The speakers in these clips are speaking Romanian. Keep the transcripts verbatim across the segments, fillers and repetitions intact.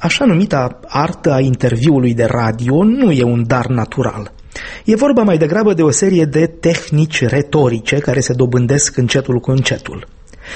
Așa numita artă a interviului de radio nu e un dar natural. E vorba mai degrabă de o serie de tehnici retorice care se dobândesc încetul cu încetul.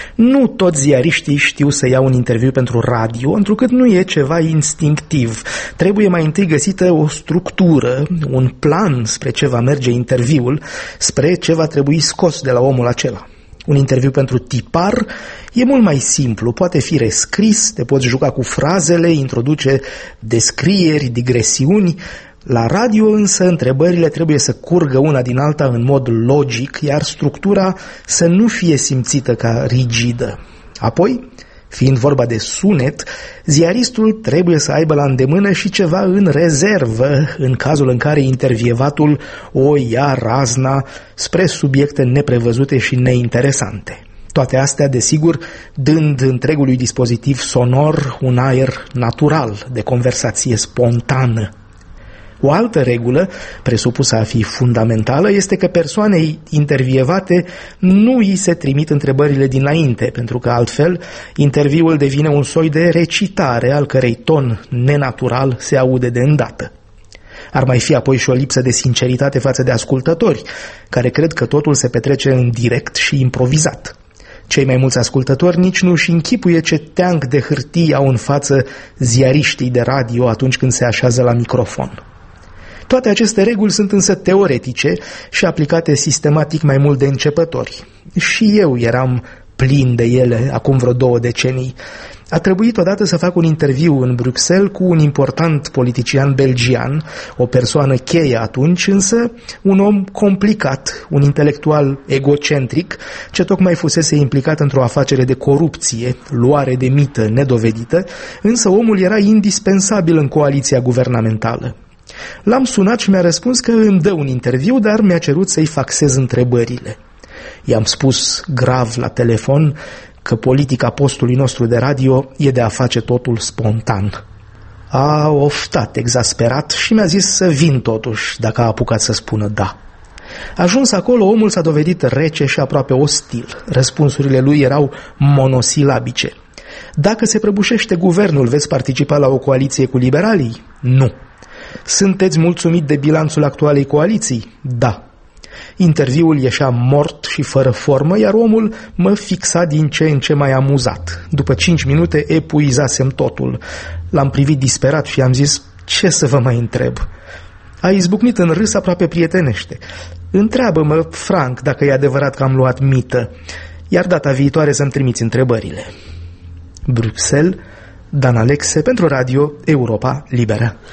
Nu toți ziariștii știu să iau un interviu pentru radio, întrucât nu e ceva instinctiv. Trebuie mai întâi găsită o structură, un plan spre ce va merge interviul, spre ce va trebui scos de la omul acela. Un interviu pentru tipar e mult mai simplu, poate fi rescris, te poți juca cu frazele, introduce descrieri, digresiuni. La radio însă întrebările trebuie să curgă una din alta în mod logic, iar structura să nu fie simțită ca rigidă. Apoi, fiind vorba de sunet, ziaristul trebuie să aibă la îndemână și ceva în rezervă, în cazul în care intervievatul o ia razna spre subiecte neprevăzute și neinteresante. Toate astea, desigur, dând întregului dispozitiv sonor un aer natural de conversație spontană. O altă regulă, presupusă a fi fundamentală, este că persoanei intervievate nu îi se trimit întrebările dinainte, pentru că altfel interviul devine un soi de recitare al cărei ton nenatural se aude de îndată. Ar mai fi apoi și o lipsă de sinceritate față de ascultători, care cred că totul se petrece în direct și improvizat. Cei mai mulți ascultători nici nu își închipuie ce teanc de hârtii au în față ziariștii de radio atunci când se așează la microfon. Toate aceste reguli sunt însă teoretice și aplicate sistematic mai mult de începători. Și eu eram plin de ele acum vreo două decenii. A trebuit odată să fac un interviu în Bruxelles cu un important politician belgian, o persoană cheie atunci, însă un om complicat, un intelectual egocentric, ce tocmai fusese implicat într-o afacere de corupție, luare de mită nedovedită, însă omul era indispensabil în coaliția guvernamentală. L-am sunat și mi-a răspuns că îmi dă un interviu, dar mi-a cerut să-i faxez întrebările. I-am spus grav la telefon că politica postului nostru de radio e de a face totul spontan. A oftat exasperat și mi-a zis să vin totuși, dacă a apucat să spună da. Ajuns acolo, omul s-a dovedit rece și aproape ostil. Răspunsurile lui erau monosilabice. Dacă se prăbușește guvernul, veți participa la o coaliție cu liberalii? Nu. Sunteți mulțumit de bilanțul actualei coaliții? Da. Interviul ieșea mort și fără formă, iar omul mă fixa din ce în ce mai amuzat. După cinci minute epuizasem totul. L-am privit disperat și i-am zis, ce să vă mai întreb? A izbucnit în râs aproape prietenește. Întreabă-mă, franc, dacă e adevărat că am luat mită, iar data viitoare să-mi trimiți întrebările. Bruxelles, Dan Alexe pentru Radio Europa Liberă.